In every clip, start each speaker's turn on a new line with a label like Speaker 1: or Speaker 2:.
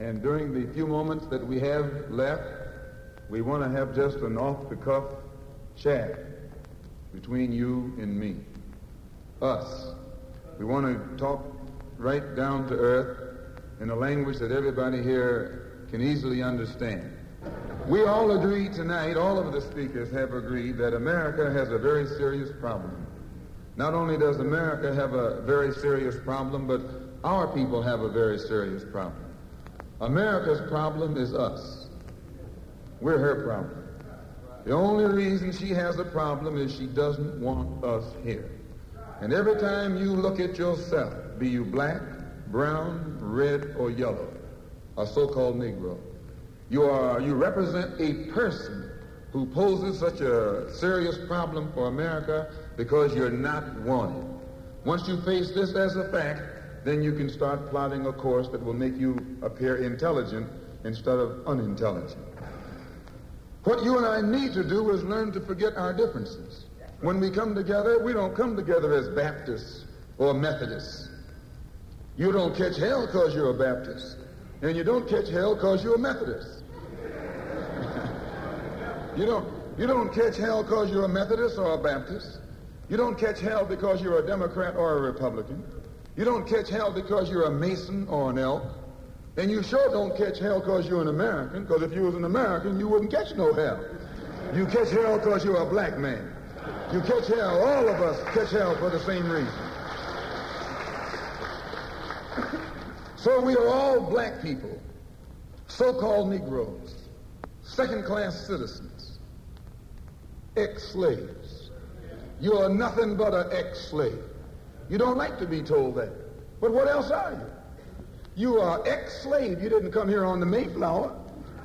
Speaker 1: And during the few moments that we have left, we want to have just an off-the-cuff chat between you and me, us. We want to talk right down to earth in a language that everybody here can easily understand. We all agree tonight, all of the speakers have agreed that America has a very serious problem. Not only does America have a very serious problem, but our people have a very serious problem. America's problem is us. We're her problem. The only reason she has a problem is she doesn't want us here. And every time you look at yourself, be you black, brown, red, or yellow, a so-called Negro, you represent a person who poses such a serious problem for America because you're not wanted. Once you face this as a fact, then you can start plotting a course that will make you appear intelligent instead of unintelligent. What you and I need to do is learn to forget our differences. When we come together, we don't come together as Baptists or Methodists. You don't catch hell because you're a Baptist, and you don't catch hell because you're a Methodist. You don't catch hell because you're a Methodist or a Baptist. You don't catch hell because you're a Democrat or a Republican. You don't catch hell because you're a Mason or an Elk. And you sure don't catch hell because you're an American, because if you was an American, you wouldn't catch no hell. You catch hell because you're a black man. You catch hell, all of us catch hell for the same reason. So we are all black people, so-called Negroes, second-class citizens, ex-slaves. You are nothing but an ex-slave. You don't like to be told that. But what else are you? You are ex-slave. You didn't come here on the Mayflower.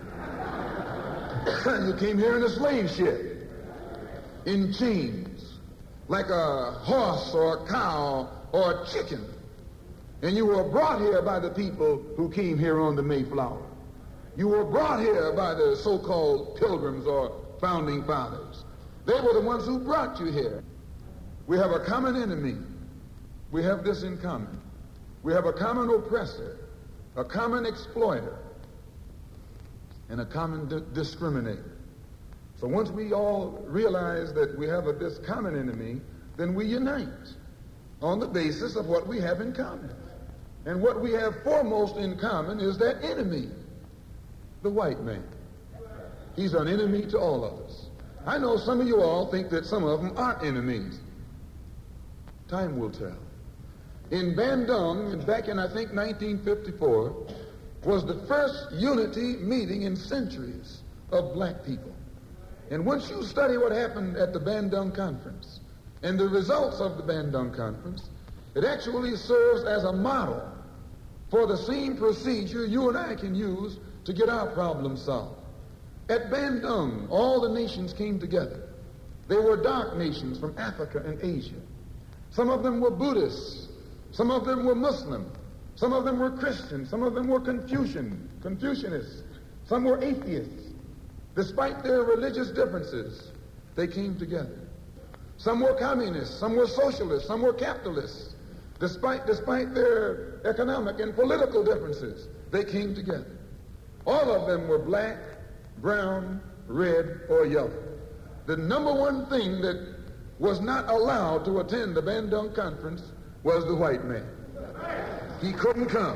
Speaker 1: You came here in a slave ship, in chains, like a horse or a cow or a chicken. And you were brought here by the people who came here on the Mayflower. You were brought here by the so-called pilgrims or founding fathers. They were the ones who brought you here. We have a common enemy. We have this in common. We have a common oppressor, a common exploiter, and a common discriminator. So once we all realize that we have this common enemy, then we unite on the basis of what we have in common. And what we have foremost in common is that enemy, the white man. He's an enemy to all of us. I know some of you all think that some of them aren't enemies. Time will tell. In Bandung, back in, I think, 1954, was the first unity meeting in centuries of black people. And once you study what happened at the Bandung Conference and the results of the Bandung Conference, it actually serves as a model for the same procedure you and I can use to get our problems solved. At Bandung, all the nations came together. They were dark nations from Africa and Asia. Some of them were Buddhists. Some of them were Muslim. Some of them were Christian. Some of them were Confucianists. Some were atheists. Despite their religious differences, they came together. Some were communists. Some were socialists. Some were capitalists. Despite their economic and political differences, they came together. All of them were black, brown, red, or yellow. The number one thing that was not allowed to attend the Bandung Conference was the white man. He couldn't come.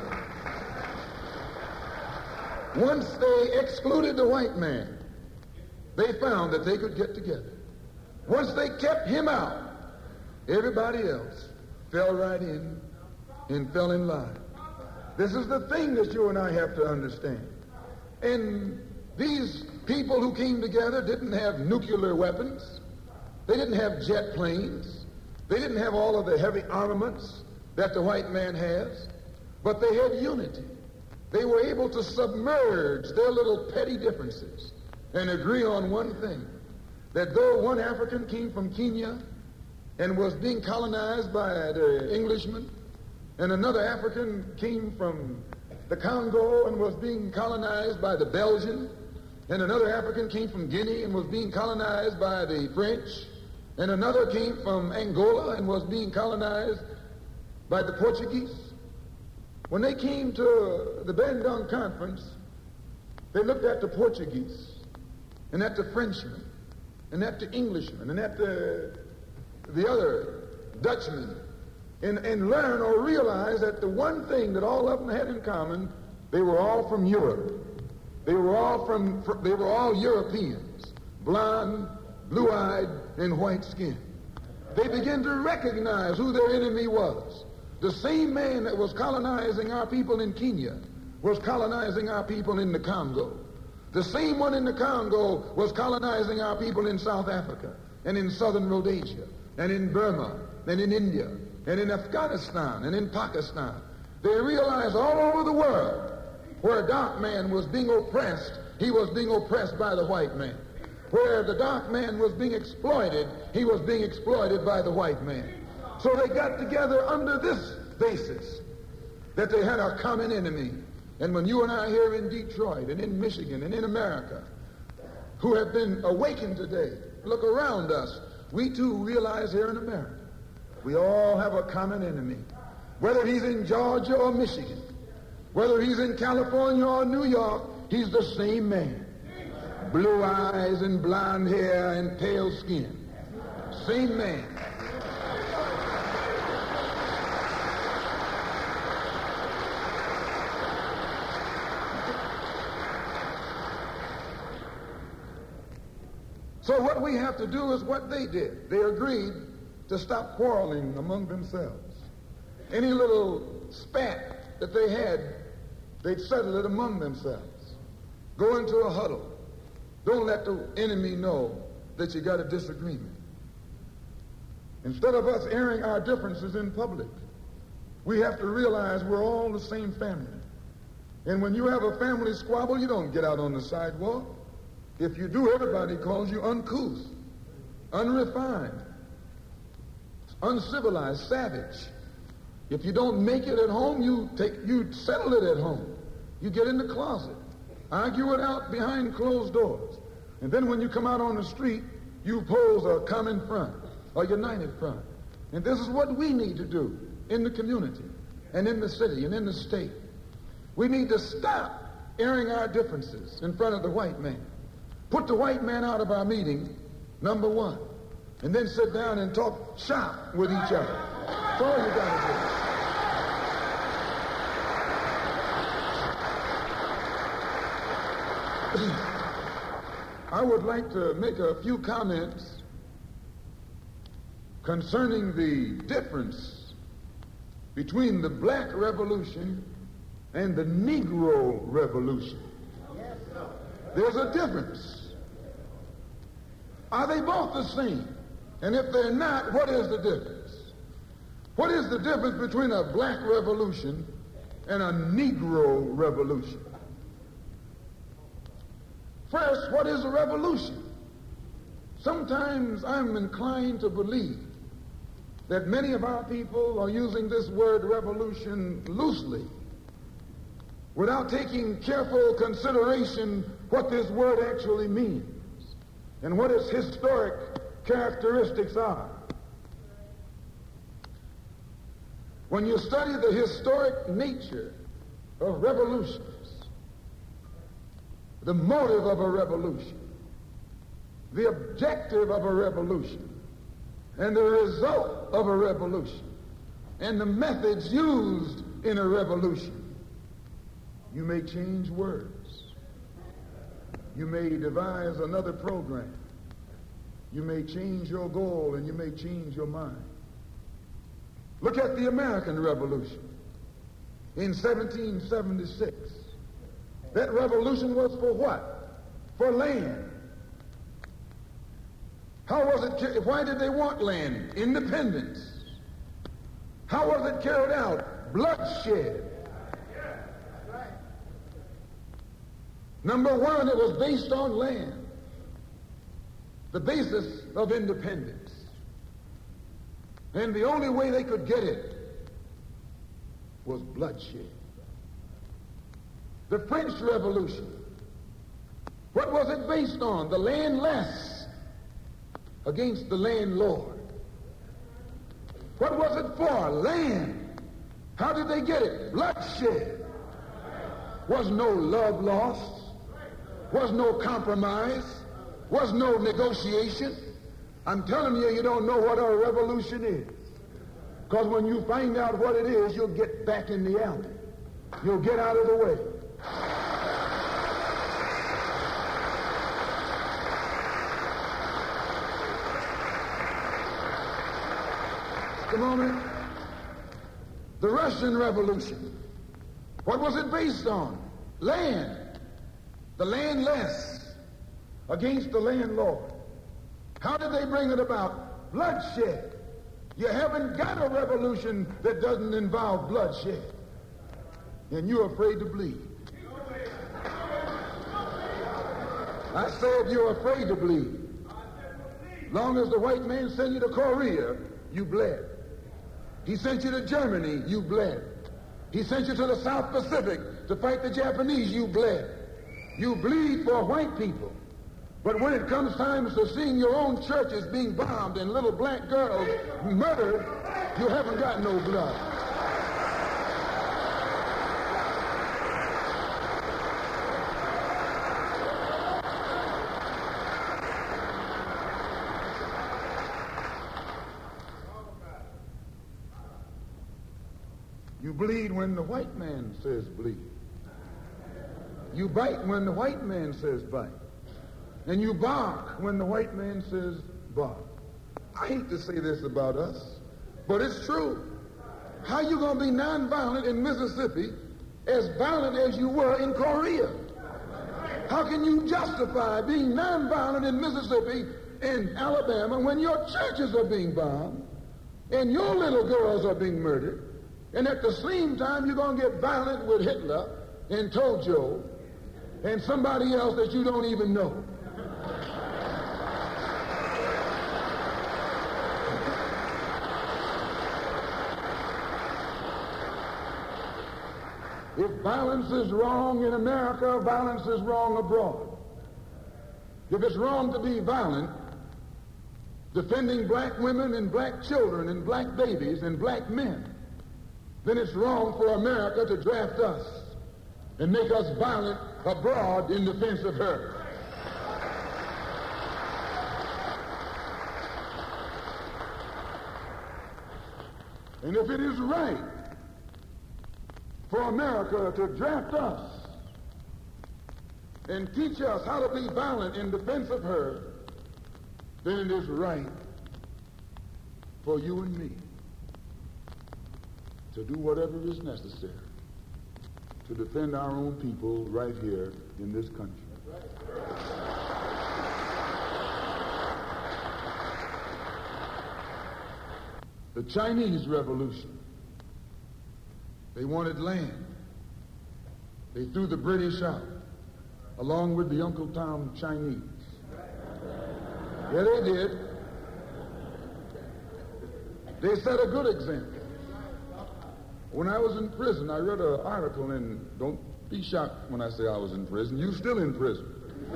Speaker 1: Once they excluded the white man, they found that they could get together. Once they kept him out, everybody else fell right in and fell in line. This is the thing that you and I have to understand. And these people who came together didn't have nuclear weapons. They didn't have jet planes. They didn't have all of the heavy armaments that the white man has. But they had unity. They were able to submerge their little petty differences and agree on one thing, that though one African came from Kenya and was being colonized by the Englishmen, and another African came from the Congo and was being colonized by the Belgian, and another African came from Guinea and was being colonized by the French, and another came from Angola and was being colonized by the Portuguese. When they came to the Bandung Conference, they looked at the Portuguese and at the Frenchmen and at the Englishmen and at the other Dutchmen and learn or realize that the one thing that all of them had in common, they were all from Europe. They were all Europeans, blonde, blue-eyed, and white-skinned. They began to recognize who their enemy was. The same man that was colonizing our people in Kenya was colonizing our people in the Congo. The same one in the Congo was colonizing our people in South Africa and in southern Rhodesia and in Burma and in India and in Afghanistan and in Pakistan. They realized all over the world where a dark man was being oppressed, he was being oppressed by the white man. Where the dark man was being exploited, he was being exploited by the white man. So they got together under this basis that they had a common enemy. And when you and I here in Detroit and in Michigan and in America who have been awakened today, look around us, we too realize here in America we all have a common enemy. Whether he's in Georgia or Michigan, whether he's in California or New York, he's the same man. Blue eyes and blonde hair and pale skin. Same man. So what we have to do is what they did. They agreed to stop quarreling among themselves. Any little spat that they had, they'd settle it among themselves. Go into a huddle. Don't let the enemy know that you got a disagreement. Instead of us airing our differences in public, we have to realize we're all the same family. And when you have a family squabble, you don't get out on the sidewalk. If you do, everybody calls you uncouth, unrefined, uncivilized, savage. If you don't make it at home, you settle it at home. You get in the closet, argue it out behind closed doors. And then when you come out on the street, you pose a common front, a united front. And this is what we need to do in the community and in the city and in the state. We need to stop airing our differences in front of the white man. Put the white man out of our meeting, number one, and then sit down and talk shop with each other. That's all you got to do. I would like to make a few comments concerning the difference between the Black Revolution and the Negro Revolution. There's a difference. Are they both the same? And if they're not, what is the difference? What is the difference between a Black Revolution and a Negro Revolution? First, what is a revolution? Sometimes I'm inclined to believe that many of our people are using this word revolution loosely, without taking careful consideration what this word actually means and what its historic characteristics are. When you study the historic nature of revolutions, the motive of a revolution, the objective of a revolution, and the result of a revolution, and the methods used in a revolution, you may change words. You may devise another program. You may change your goal and you may change your mind. Look at the American Revolution in 1776. That revolution was for what? For land. How was it? Why did they want land? Independence. How was it carried out? Bloodshed. Number one, it was based on land. The basis of independence. And the only way they could get it was bloodshed. The French Revolution, what was it based on? The landless against the landlord. What was it for? Land. How did they get it? Bloodshed. Was no love lost. Was no compromise. Was no negotiation. I'm telling you, you don't know what a revolution is. Because when you find out what it is, you'll get back in the alley. You'll get out of the way. Just a moment. The Russian Revolution. What was it based on? Land. The landless against the landlord. How did they bring it about? Bloodshed. You haven't got a revolution that doesn't involve bloodshed. And you're afraid to bleed. I said you're afraid to bleed. Long as the white man sent you to Korea, you bled. He sent you to Germany, you bled. He sent you to the South Pacific to fight the Japanese, you bled. You bleed for white people. But when it comes time to seeing your own churches being bombed and little black girls murdered, you haven't got no blood. You bleed when the white man says bleed. You bite when the white man says bite. And you bark when the white man says bark. I hate to say this about us, but it's true. How you going to be nonviolent in Mississippi as violent as you were in Korea? How can you justify being nonviolent in Mississippi and Alabama when your churches are being bombed and your little girls are being murdered, and at the same time you're going to get violent with Hitler and Tojo and somebody else that you don't even know? If violence is wrong in America, violence is wrong abroad. If it's wrong to be violent, defending black women and black children and black babies and black men, then it's wrong for America to draft us and make us violent abroad in defense of her. And if it is right for America to draft us and teach us how to be violent in defense of her, then it is right for you and me to do whatever is necessary to defend our own people right here in this country. The Chinese Revolution. They wanted land. They threw the British out, along with the Uncle Tom Chinese. Yeah, they did. They set a good example. When I was in prison, I read an article, and don't be shocked when I say I was in prison. You're still in prison.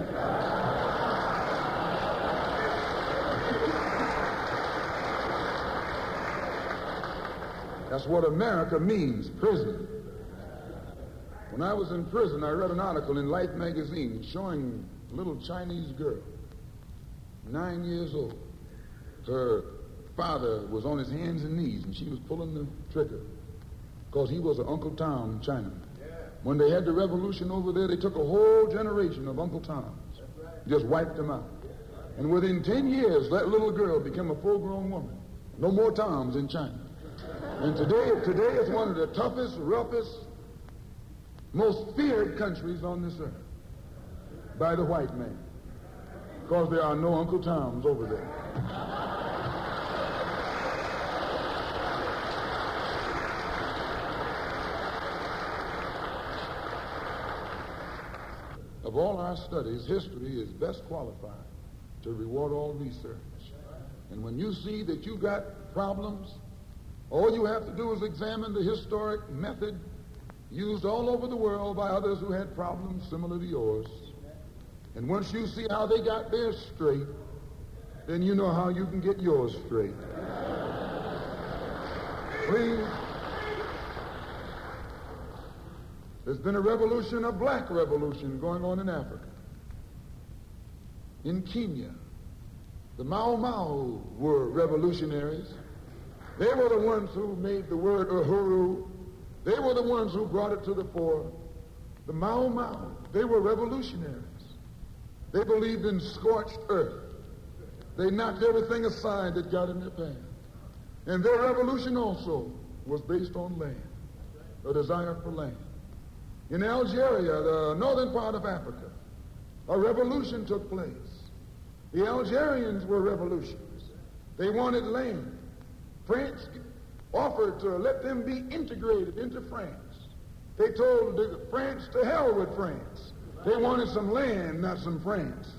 Speaker 1: That's what America means, prison. When I was in prison, I read an article in Life magazine showing a little Chinese girl, 9 years old. Her father was on his hands and knees, and she was pulling the trigger because he was an Uncle Tom Chinaman. When they had the revolution over there, they took a whole generation of Uncle Toms, just wiped them out. And within 10 years, that little girl became a full-grown woman. No more Toms in China. And today it's one of the toughest, roughest, most feared countries on this earth by the white man, because there are no Uncle Toms over there. Of all our studies, history is best qualified to reward all research. And when you see that you got problems, all you have to do is examine the historic method used all over the world by others who had problems similar to yours. And once you see how they got theirs straight, then you know how you can get yours straight. Please, There's been a revolution, a black revolution going on in Africa. In Kenya, the Mau Mau were revolutionaries. They were the ones who made the word uhuru. They were the ones who brought it to the fore. The Mau Mau, they were revolutionaries. They believed in scorched earth. They knocked everything aside that got in their path. And their revolution also was based on land, a desire for land. In Algeria, the northern part of Africa, a revolution took place. The Algerians were revolutionists. They wanted land. France offered to let them be integrated into France. They told France to hell with France. They wanted some land, not some France.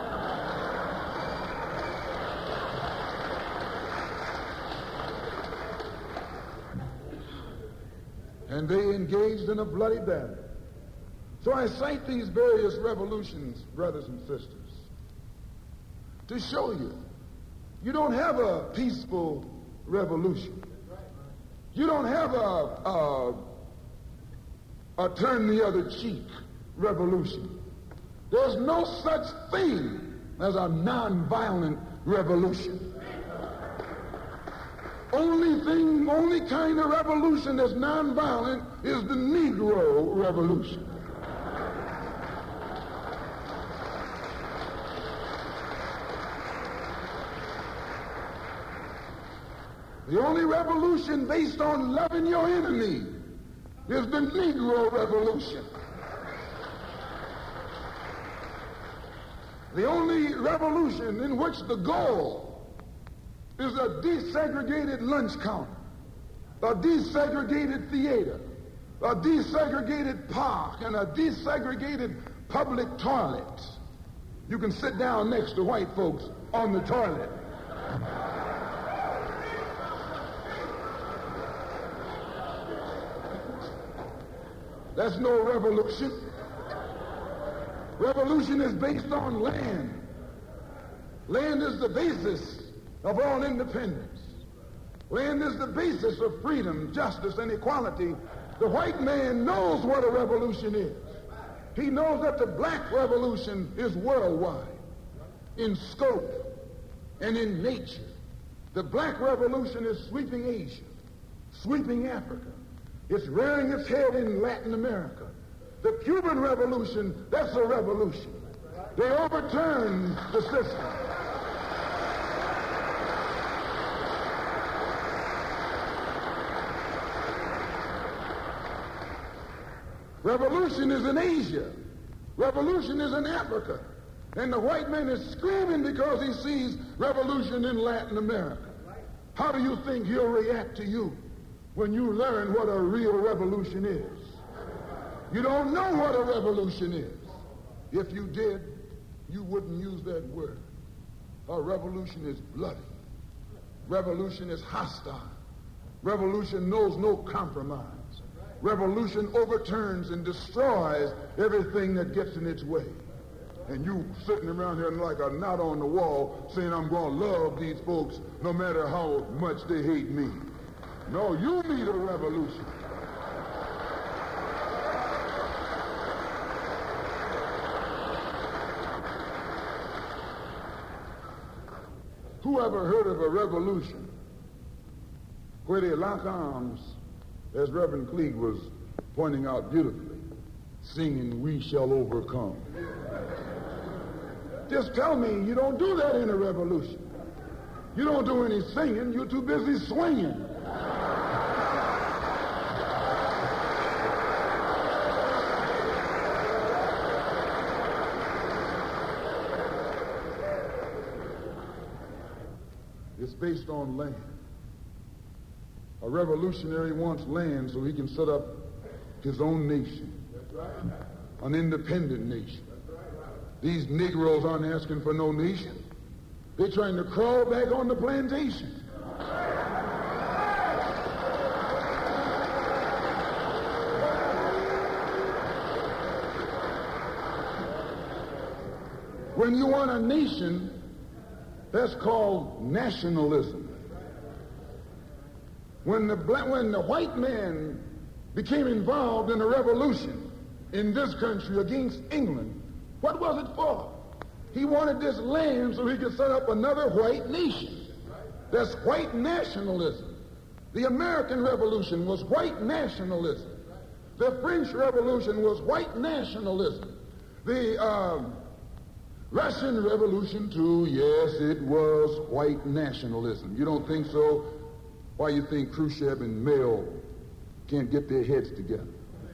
Speaker 1: And they engaged in a bloody battle. So I cite these various revolutions, brothers and sisters, to show you, you don't have a peaceful revolution. You don't have a turn the other cheek revolution. There's no such thing as a nonviolent revolution. Only kind of revolution that's nonviolent is the Negro revolution. The only revolution based on loving your enemy is the Negro revolution. The only revolution in which the goal is a desegregated lunch counter, a desegregated theater, a desegregated park, and a desegregated public toilet. You can sit down next to white folks on the toilet. That's no revolution. Revolution is based on land. Land is the basis of all independence. Land is the basis of freedom, justice, and equality. The white man knows what a revolution is. He knows that the black revolution is worldwide in scope and in nature. The black revolution is sweeping Asia, sweeping Africa. It's rearing its head in Latin America. The Cuban Revolution, that's a revolution. They overturned the system. Revolution is in Asia. Revolution is in Africa. And the white man is screaming because he sees revolution in Latin America. How do you think he'll react to you when you learn what a real revolution is? You don't know what a revolution is. If you did, you wouldn't use that word. A revolution is bloody. Revolution is hostile. Revolution knows no compromise. Revolution overturns and destroys everything that gets in its way. And you sitting around here like a knot on the wall saying, I'm going to love these folks no matter how much they hate me. No, you need a revolution. Who ever heard of a revolution where they lock arms, as Reverend Cleage was pointing out beautifully, singing, "We shall overcome"? Just tell me you don't do that in a revolution. You don't do any singing, you're too busy swinging. It's based on land. A revolutionary wants land so he can set up his own nation, an independent nation. These Negroes aren't asking for no nation. They're trying to crawl back on the plantation. When you want a nation, that's called nationalism. When the white man became involved in a revolution in this country against England, what was it for? He wanted this land so he could set up another white nation. That's white nationalism. The American Revolution was white nationalism. The French Revolution was white nationalism. The Russian Revolution, too, yes, it was white nationalism. You don't think so? Why you think Khrushchev and Mao can't get their heads together?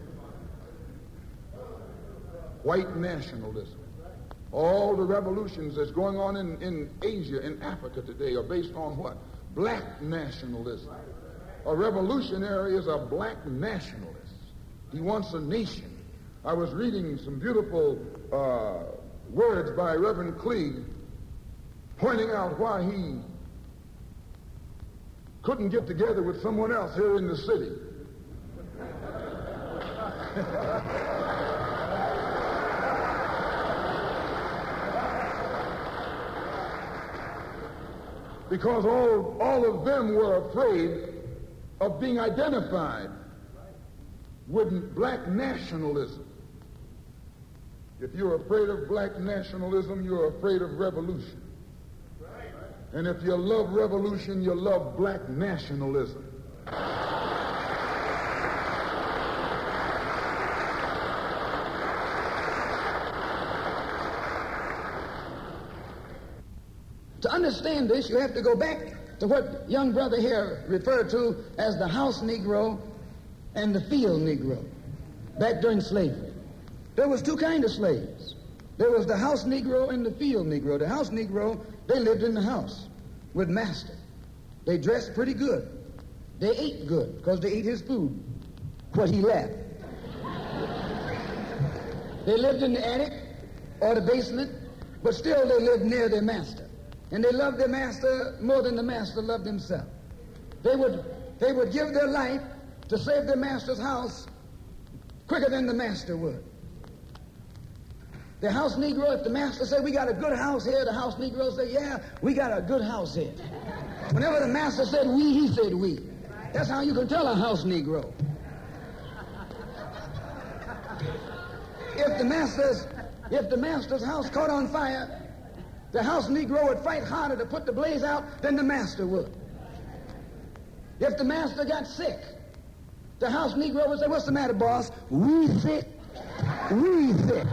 Speaker 1: White nationalism. All the revolutions that's going on in Asia and Africa today are based on what? Black nationalism. A revolutionary is a black nationalist. He wants a nation. I was reading some beautiful words by Reverend Cleage pointing out why he couldn't get together with someone else here in the city. Because all of them were afraid of being identified with black nationalism. If you're afraid of black nationalism, you're afraid of revolution. And if you love revolution, you love black nationalism.
Speaker 2: To understand this, you have to go back to what young brother here referred to as the house Negro and the field Negro, back during slavery. There was two kinds of slaves. There was the house Negro and the field Negro. The house Negro, they lived in the house with master. They dressed pretty good. They ate good because they ate his food, what he left. They lived in the attic or the basement, but still they lived near their master. And they loved their master more than the master loved himself. They would give their life to save their master's house quicker than the master would. The house Negro, if the master said, we got a good house here, the house Negro said, yeah, we got a good house here. Whenever the master said we, he said we. That's how you can tell a house Negro. If the master's house caught on fire, the house Negro would fight harder to put the blaze out than the master would. If the master got sick, the house Negro would say, what's the matter, boss? We sick. We sick.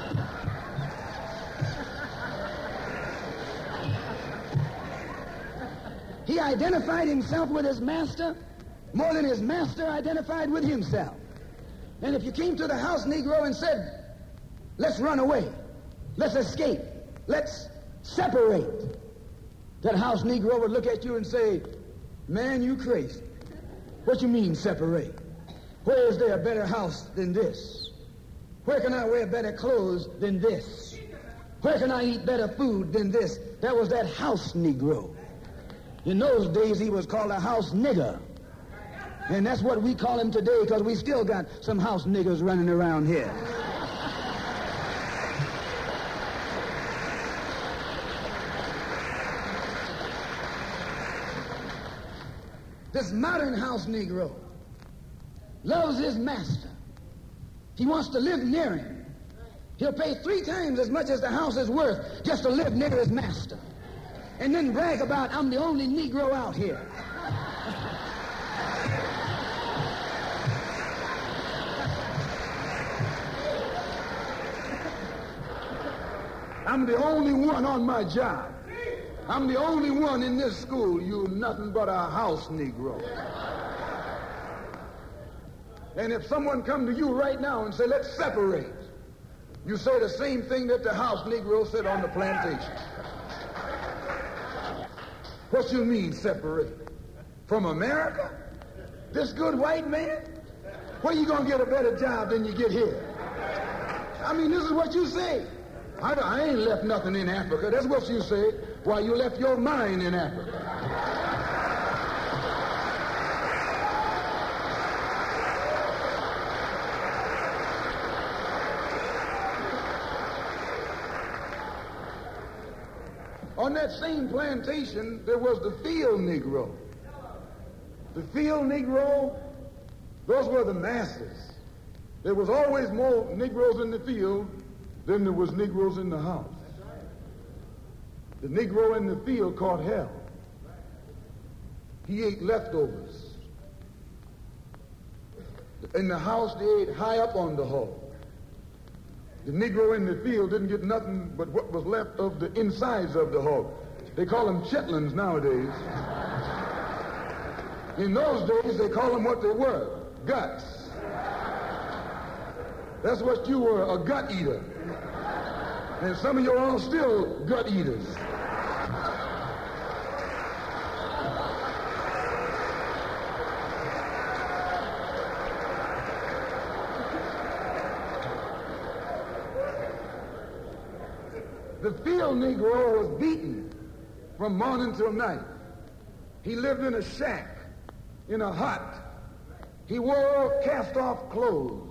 Speaker 2: He identified himself with his master more than his master identified with himself. And if you came to the house Negro and said, let's run away, let's escape, let's separate, that house Negro would look at you and say, man, you crazy. What you mean separate? Where is there a better house than this? Where can I wear better clothes than this? Where can I eat better food than this? That was that house Negro. In those days, he was called a house nigger. And that's what we call him today because we still got some house niggers running around here. This modern house Negro loves his master. He wants to live near him. He'll pay 3 times as much as the house is worth just to live near his master. And then brag about, I'm the only Negro out here.
Speaker 1: I'm the only one on my job. I'm the only one in this school. You nothing but a house Negro. And if someone come to you right now and say, let's separate, you say the same thing that the house Negro said on the plantation. What you mean separate? From America? This good white man? Where you going to get a better job than you get here? I mean, this is what you say. I ain't left nothing in Africa. That's what you say. Why, you left your mind in Africa. On that same plantation, there was the field Negro. The field Negro Those were the masses. There was always more Negroes in the field than there was Negroes in the house. The Negro in the field caught hell. He ate leftovers. In the house, they ate high up on the hog. The Negro in the field didn't get nothing but what was left of the insides of the hog. They call them chitlins nowadays. In those days, they call them what they were, guts. That's what you were, a gut eater. And some of you are still gut eaters. The field Negro was beaten from morning till night. He lived in a shack, in a hut. He wore cast-off clothes.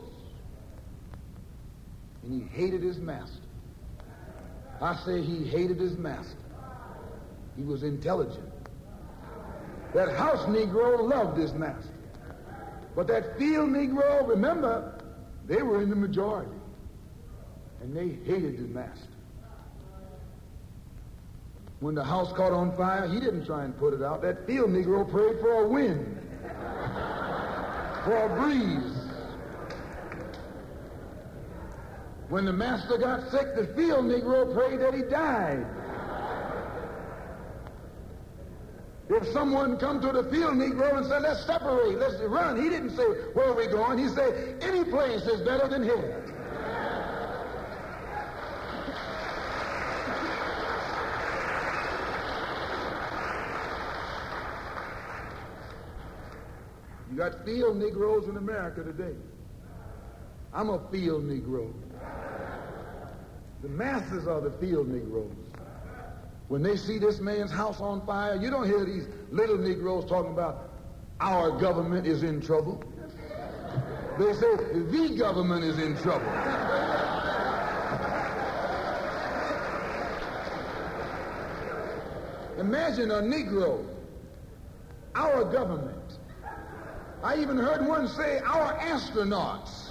Speaker 1: And he hated his master. I say he hated his master. He was intelligent. That house Negro loved his master. But that field Negro, remember, they were in the majority. And they hated his master. When the house caught on fire, he didn't try and put it out. That field Negro prayed for a wind, for a breeze. When the master got sick, the field Negro prayed that he died. If someone come to the field Negro and said, let's separate, let's run, he didn't say, where are we going? He said, any place is better than here. You got field Negroes in America today. I'm a field Negro. The masses are the field Negroes. When they see this man's house on fire, you don't hear these little Negroes talking about our government is in trouble. They say the government is in trouble. Imagine a Negro, our government. I even heard one say, our astronauts.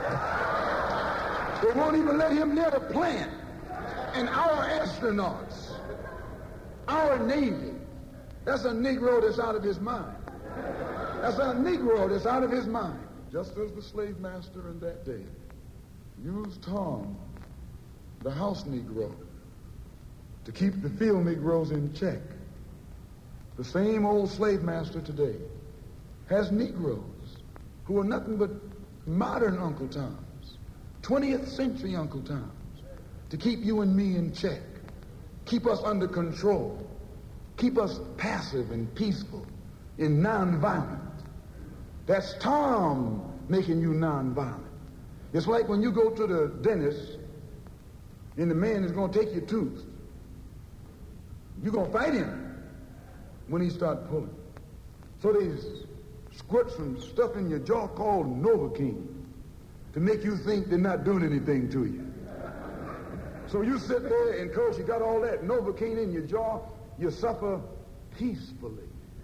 Speaker 1: They won't even let him near the plant. And our astronauts, our Navy, that's a Negro that's out of his mind. That's a Negro that's out of his mind. Just as the slave master in that day used Tom, the house Negro, to keep the field Negroes in check, the same old slave master today has Negroes who are nothing but modern Uncle Toms, 20th century Uncle Toms, to keep you and me in check, keep us under control, keep us passive and peaceful and nonviolent. That's Tom making you nonviolent. It's like when you go to the dentist and the man is going to take your tooth. You're going to fight him when he starts pulling. So they squirt some stuff in your jaw called Novocaine to make you think they're not doing anything to you. So you sit there, and because you got all that Novocaine in your jaw, you suffer peacefully.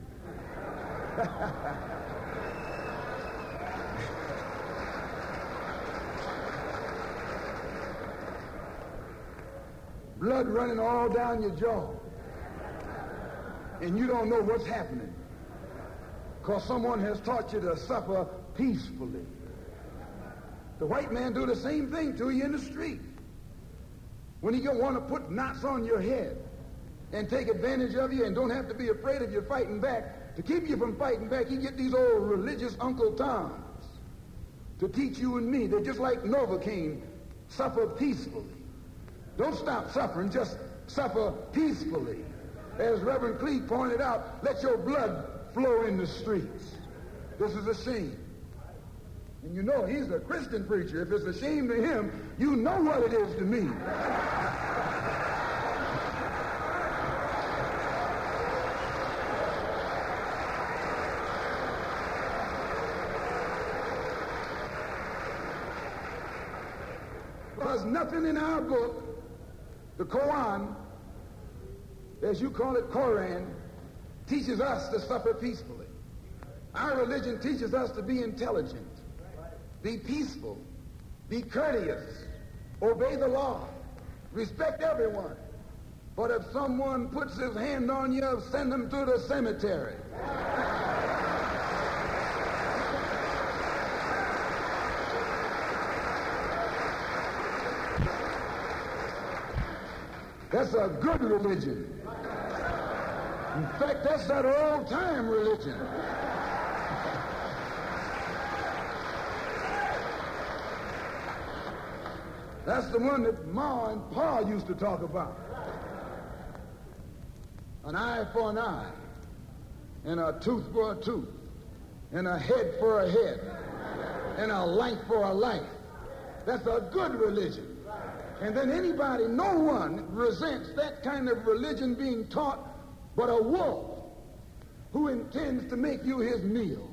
Speaker 1: Blood running all down your jaw. And you don't know what's happening, because someone has taught you to suffer peacefully. The white man do the same thing to you in the street. When he want to put knots on your head and take advantage of you and don't have to be afraid of you fighting back, to keep you from fighting back, he get these old religious Uncle Toms to teach you and me. They're just like Novocaine, suffer peacefully. Don't stop suffering, just suffer peacefully. As Reverend Cleave pointed out, let your blood flow in the streets. This is a shame. And you know he's a Christian preacher. If it's a shame to him, you know what it is to me. There's nothing in our book, the Quran, as you call it, Koran, teaches us to suffer peacefully. Our religion teaches us to be intelligent, be peaceful, be courteous, obey the law, respect everyone. But if someone puts his hand on you, send him to the cemetery. That's a good religion. In fact, that's that old-time religion. That's the one that Ma and Pa used to talk about. An eye for an eye, and a tooth for a tooth, and a head for a head, and a life for a life. That's a good religion. And then anybody, no one resents that kind of religion being taught but a wolf who intends to make you his meal.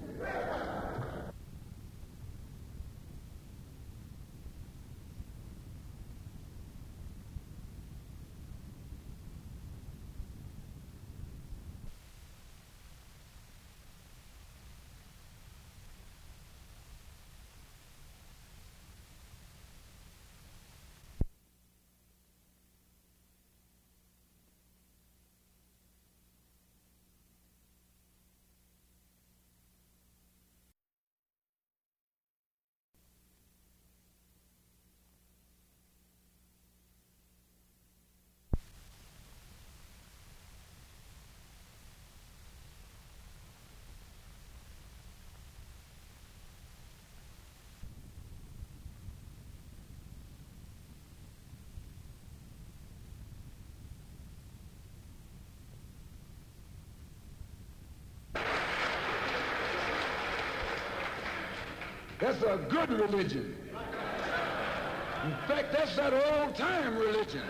Speaker 1: That's a good religion. In fact, that's that old-time religion.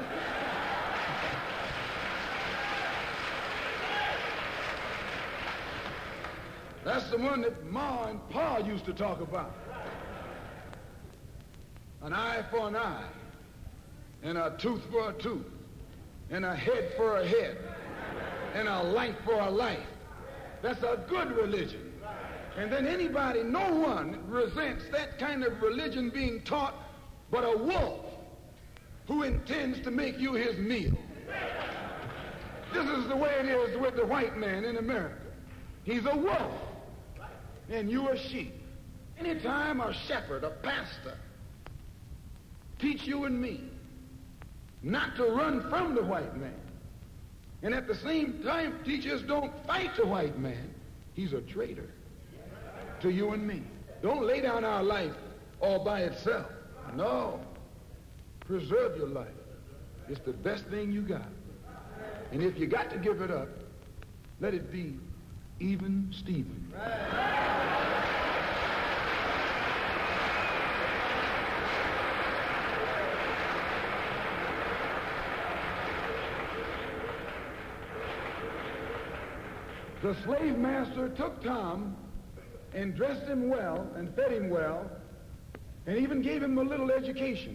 Speaker 1: That's the one that Ma and Pa used to talk about. An eye for an eye, and a tooth for a tooth, and a head for a head, and a life for a life. That's a good religion. And then anybody, no one resents that kind of religion being taught but a wolf who intends to make you his meal. This is the way it is with the white man in America. He's a wolf, and you a sheep. Anytime a shepherd, a pastor, teach you and me not to run from the white man, and at the same time teach us don't fight the white man, he's a traitor to you and me. Don't lay down our life all by itself. No. Preserve your life. It's the best thing you got. And if you got to give it up, let it be even Stephen. The slave master took Tom and dressed him well and fed him well and even gave him a little education.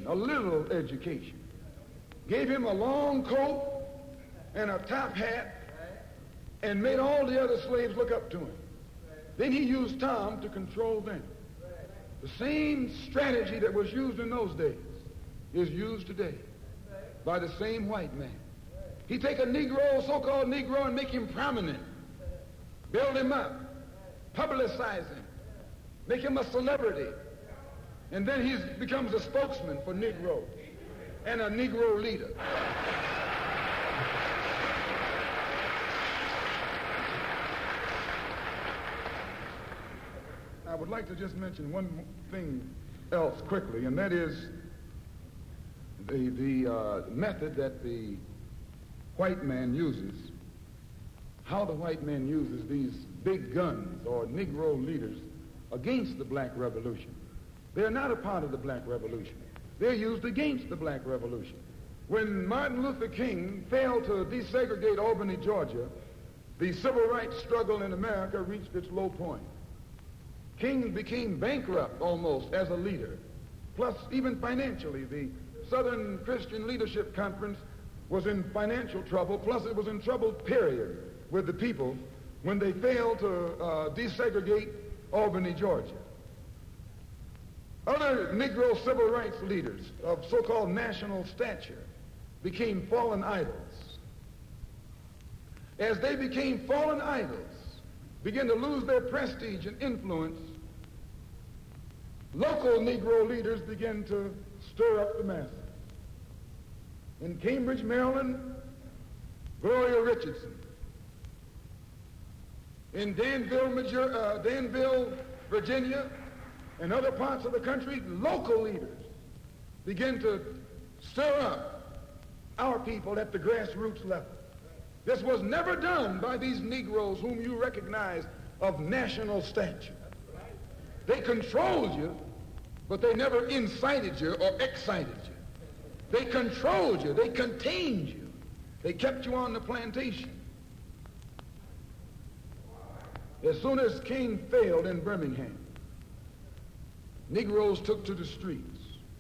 Speaker 1: Gave him a long coat and a top hat and made all the other slaves look up to him. Then he used Tom to control them. The same strategy that was used in those days is used today by the same white man. He take a Negro, so-called Negro, and make him prominent. Build him up. Publicize him, make him a celebrity, and then he becomes a spokesman for Negro and a Negro leader. I would like to just mention one thing else quickly, and that is the method that the white man uses. How the white man uses these big guns or Negro leaders against the black revolution. They're not a part of the black revolution. They're used against the black revolution. When Martin Luther King failed to desegregate Albany, Georgia, the civil rights struggle in America reached its low point. King became bankrupt almost as a leader. Plus, even financially, the Southern Christian Leadership Conference was in financial trouble, plus it was in trouble, period, with the people when they failed to desegregate Albany, Georgia. Other Negro civil rights leaders of so-called national stature became fallen idols. As they became fallen idols, began to lose their prestige and influence, local Negro leaders began to stir up the masses. In Cambridge, Maryland, Gloria Richardson. In Danville, Virginia, and other parts of the country, local leaders begin to stir up our people at the grassroots level. This was never done by these Negroes whom you recognize of national stature. They controlled you, but they never incited you or excited you. They controlled you. They contained you. They kept you on the plantation. As soon as King failed in Birmingham, Negroes took to the streets.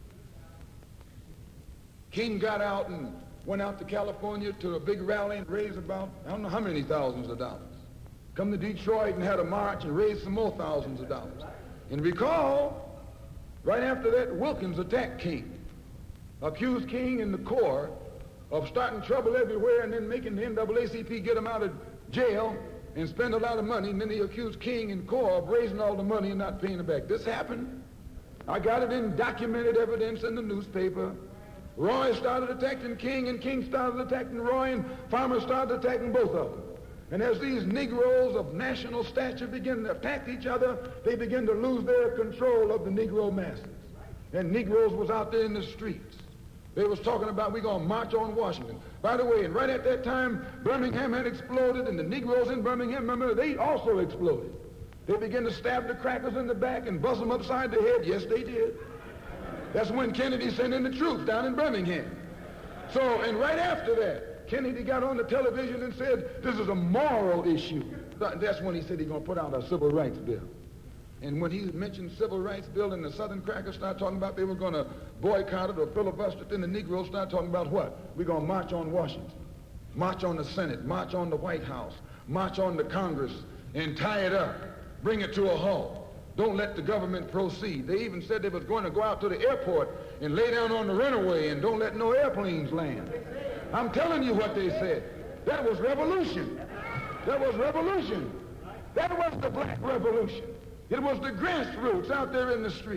Speaker 1: King got out and went out to California to a big rally and raised about, I don't know how many thousands of dollars. Come to Detroit and had a march and raised some more thousands of dollars. And recall, right after that, Wilkins attacked King, accused King and the Corps of starting trouble everywhere and then making the NAACP get him out of jail and spend a lot of money, and then he accused King and Corps of raising all the money and not paying it back. This happened. I got it in documented evidence in the newspaper. Roy started attacking King, and King started attacking Roy, and Farmer started attacking both of them. And as these Negroes of national stature begin to attack each other, they begin to lose their control of the Negro masses. And Negroes was out there in the streets. They was talking about, we're going to march on Washington. By the way, and right at that time, Birmingham had exploded, and the Negroes in Birmingham, remember, they also exploded. They began to stab the crackers in the back and bust them upside the head. Yes, they did. That's when Kennedy sent in the troops down in Birmingham. So, and right after that, Kennedy got on the television and said, this is a moral issue. That's when he said he's going to put out a civil rights bill. And when he mentioned civil rights bill and the Southern crackers started talking about they were going to boycott it or filibuster it, then the Negroes started talking about what? We're going to march on Washington, march on the Senate, march on the White House, march on the Congress, and tie it up, bring it to a halt. Don't let the government proceed. They even said they was going to go out to the airport and lay down on the runway and don't let no airplanes land. I'm telling you what they said. That was revolution. That was revolution. That was the black revolution. It was the grassroots out there in the street.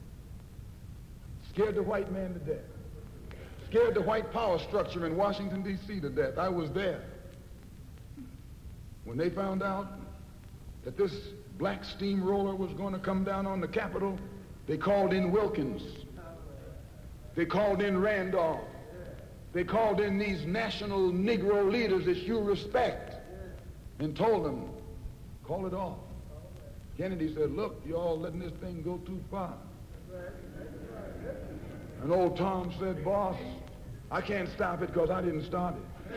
Speaker 1: Scared the white man to death. Scared the white power structure in Washington, D.C. to death. I was there. When they found out that this black steamroller was going to come down on the Capitol, they called in Wilkins. They called in Randolph. They called in these national Negro leaders that you respect and told them, call it off. Kennedy said, look, you all letting this thing go too far. And old Tom said, boss, I can't stop it because I didn't start it.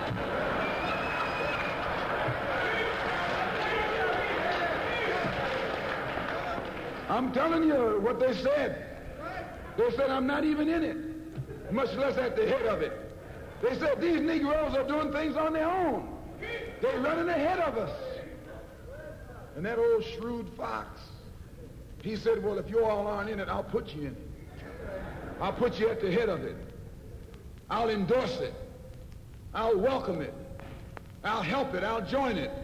Speaker 1: I'm telling you what they said. They said, I'm not even in it, much less at the head of it. They said, these Negroes are doing things on their own. They're running ahead of us. And that old shrewd fox, he said, well, if you all aren't in it, I'll put you in it. I'll put you at the head of it. I'll endorse it. I'll welcome it. I'll help it. I'll join it.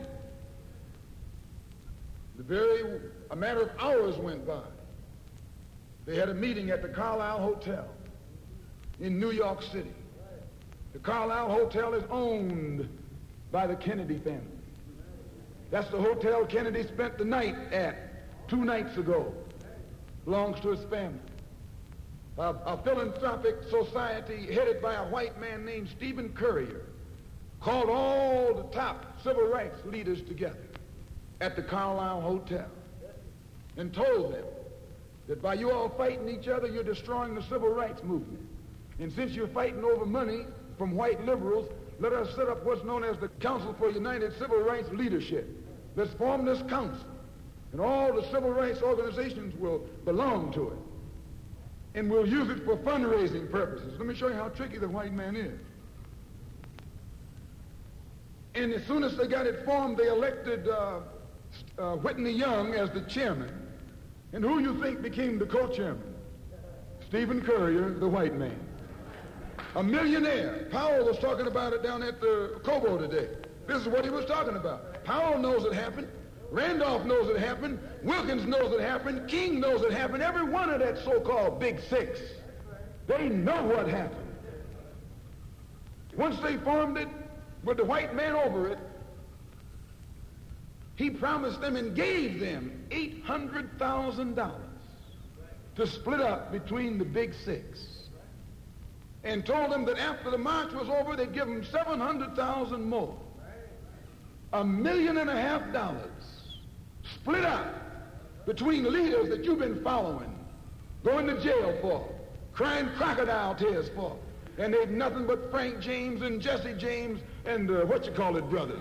Speaker 1: A matter of hours went by. They had a meeting at the Carlisle Hotel in New York City. The Carlisle Hotel is owned by the Kennedy family. That's the hotel Kennedy spent the night at 2 nights ago. Belongs to his family. A philanthropic society headed by a white man named Stephen Currier called all the top civil rights leaders together at the Carlisle Hotel and told them that by you all fighting each other, you're destroying the civil rights movement. And since you're fighting over money from white liberals, let us set up what's known as the Council for United Civil Rights Leadership. Let's form this council, and all the civil rights organizations will belong to it. And we'll use it for fundraising purposes. Let me show you how tricky the white man is. And as soon as they got it formed, they elected Whitney Young as the chairman. And who you think became the co-chairman? Stephen Currier, the white man. A millionaire. Powell was talking about it down at the Cobo today. This is what he was talking about. Powell knows it happened. Randolph knows it happened. Wilkins knows it happened. King knows it happened. Every one of that so-called Big Six, they know what happened. Once they formed it with the white man over it, he promised them and gave them $800,000 to split up between the Big Six, and told them that after the march was over, they'd give them $700,000 more. $1.5 million split up between leaders that you've been following, going to jail for, crying crocodile tears for, and they've nothing but Frank James and Jesse James and brothers.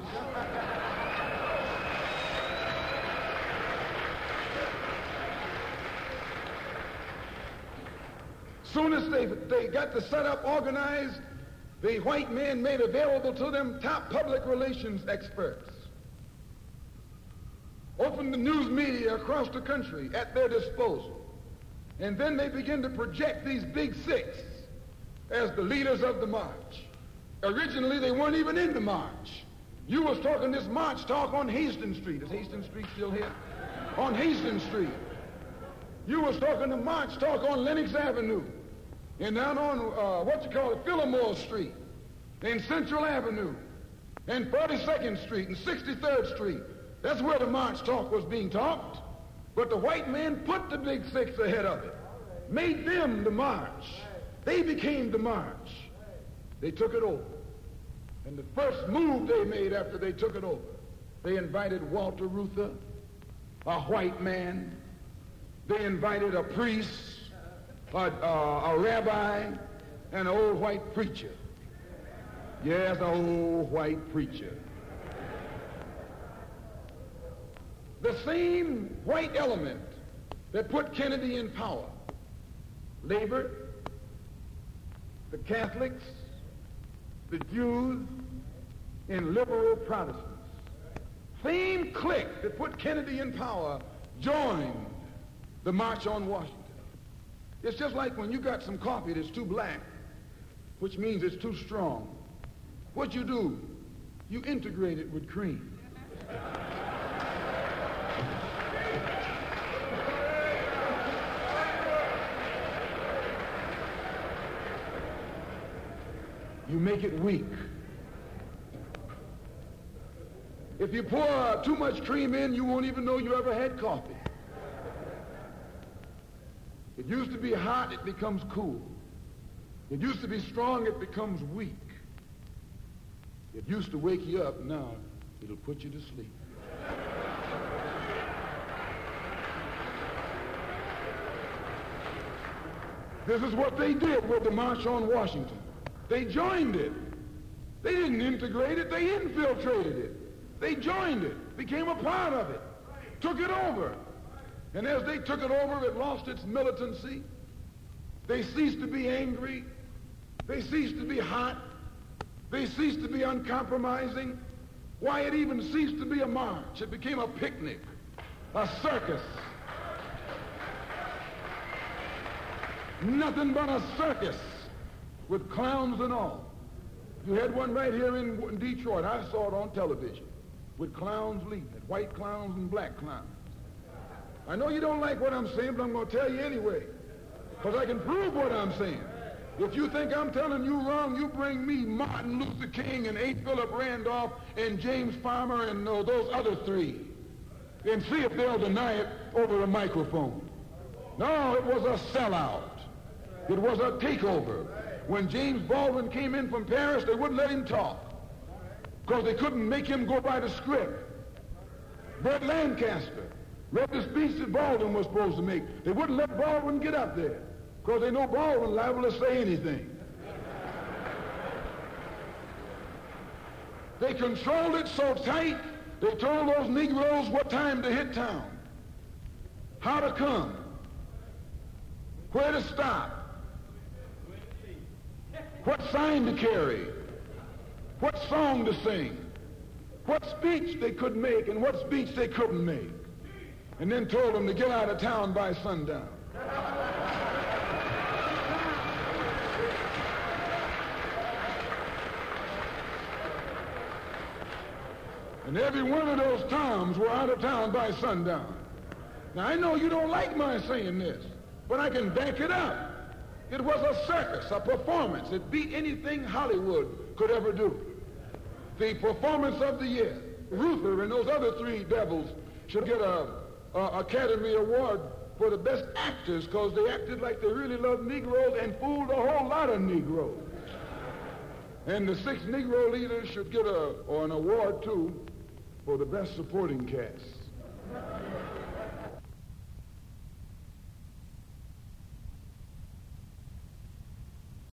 Speaker 1: Soon as they got the setup organized, the white men made available to them top public relations experts, opened the news media across the country at their disposal, and then they began to project these Big Six as the leaders of the march. Originally, they weren't even in the march. You was talking this march talk on Hastings Street. Is Hastings Street still here? On Hastings Street. You was talking the march talk on Lenox Avenue, and down on, Fillmore Street, and Central Avenue, and 42nd Street, and 63rd Street. That's where the march talk was being talked. But the white man put the Big Six ahead of it, made them the march. They became the march. They took it over. And the first move they made after they took it over, they invited Walter Reuther, a white man. They invited a priest, a rabbi, and an old white preacher. Yes, an old white preacher. The same white element that put Kennedy in power, labor, the Catholics, the Jews, and liberal Protestants. Same clique that put Kennedy in power joined the March on Washington. It's just like when you got some coffee that's too black, which means it's too strong. What you do, you integrate it with cream. You make it weak. If you pour too much cream in, you won't even know you ever had coffee. It used to be hot, it becomes cool. It used to be strong, it becomes weak. It used to wake you up, now it'll put you to sleep. This is what they did with the March on Washington. They joined it. They didn't integrate it, they infiltrated it. They joined it, became a part of it, took it over. And as they took it over, it lost its militancy. They ceased to be angry. They ceased to be hot. They ceased to be uncompromising. Why, it even ceased to be a march. It became a picnic, a circus. Nothing but a circus with clowns and all. You had one right here in Detroit. I saw it on television with clowns leading it, white clowns and black clowns. I know you don't like what I'm saying, but I'm going to tell you anyway, because I can prove what I'm saying. If you think I'm telling you wrong, you bring me Martin Luther King and A. Philip Randolph and James Farmer and those other three, and see if they'll deny it over a microphone. No, it was a sellout. It was a takeover. When James Baldwin came in from Paris, they wouldn't let him talk because they couldn't make him go by the script. Burt Lancaster read the speech that Baldwin was supposed to make. They wouldn't let Baldwin get up there because they know Baldwin liable to say anything. They controlled it so tight, they told those Negroes what time to hit town, how to come, where to stop, what sign to carry, what song to sing, what speech they could make and what speech they couldn't make, and then told them to get out of town by sundown. And every one of those Toms were out of town by sundown. Now, I know you don't like my saying this, but I can back it up. It was a circus, a performance. It beat anything Hollywood could ever do. The performance of the year. Ruther and those other three devils should get a Academy Award for the best actors because they acted like they really loved Negroes and fooled a whole lot of Negroes. And the 6 Negro leaders should get an award, too, for the best supporting cast.